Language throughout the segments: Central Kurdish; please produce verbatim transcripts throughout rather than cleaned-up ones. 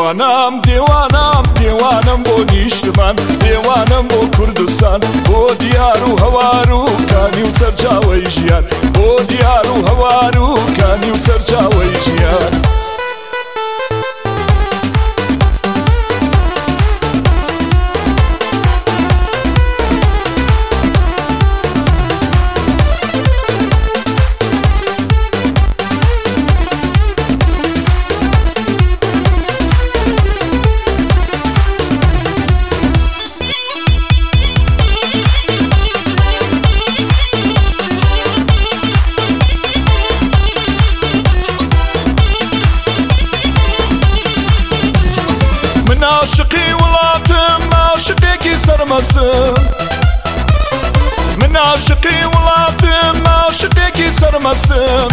دیوانم دیوانم دیوانم بۆ نیشتمان دیوانم بۆ کوردستان بۆ دیار و هەوار و کانی و سەرچاوەی ژیان بۆ دیار و هەوار و کانی و سەرچاوەی ژیان عاشقی وڵاتم عاشقێکی سەرمەسم من عاشقی وڵاتم عاشقێکی سەرمەسم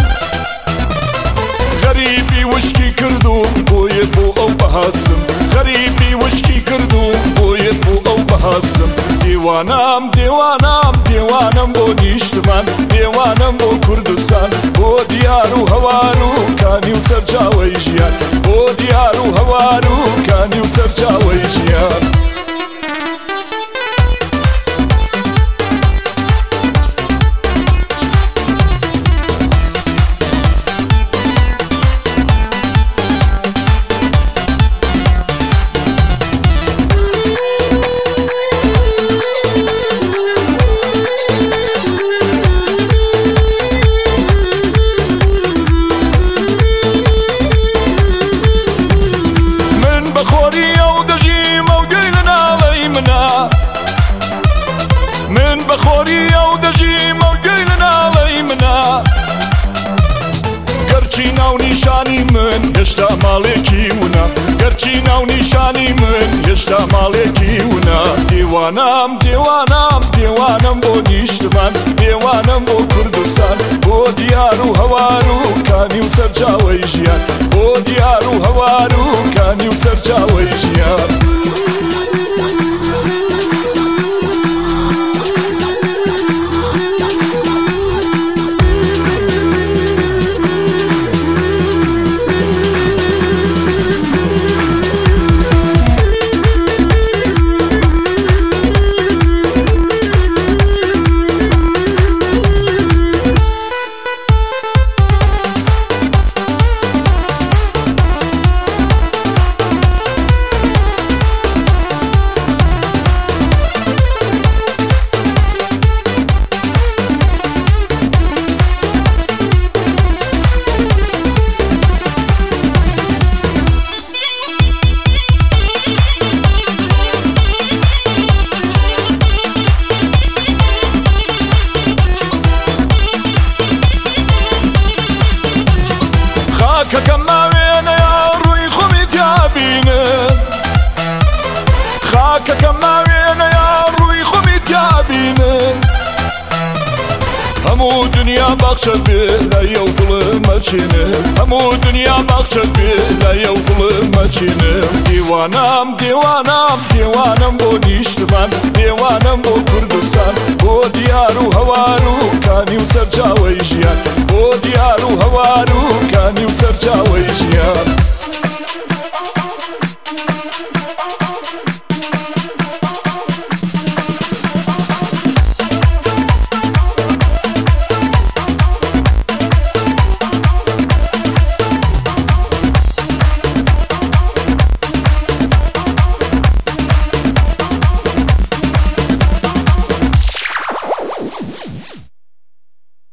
غەریبی وشکی کردوم بۆیە بۆ ئەو بەهاستم غەریبی وشکی کردوم بۆیە بۆ ئەو بەهاستم دیوانم دیوانم دیوانم بۆ نیشتمان دیوانم بۆ کوردستان بۆ دیار و هەوار و کانی و سەرچاوەی ژیان بۆ دیار و هەوار و کانی و سەرچاوەی ژیان بەخۆری ئەو دەژیم ئەو گوێی لە ناڵەی منە گەرچی ناو نیشانی من هێشتا ماڵێکی ونا گەرچی ناو نیشانی من هێشتا ماڵێکی ونا دیوانم دیوانم دیوانم بۆ نیشتمان دیوانم بۆ کوردستان بۆ دیار و هەوار و کانی و سەرچاوەی ژیان بۆ دیار و هەوار و کانی و سەرچاوەی ژیان خاکەکەم ماوێنەیە ڕووی خۆمی تیابینم خاکەکەم ماوێنەیە ڕووی خۆمی تیابینم هەموو دنیا باخچە بێ لایە و دڵم مەچینم هەموو دنیا باخچە بێ لایە و دڵم مەچینم دیوانم دیوانم دیوانم بۆ نیشتمان دیوانم بۆ کوردستان بۆ دیار و هەوار و کانی و سەرچاوەی ژیان بۆ دیار و هەوار و کانی و سەرچاوەی ژیان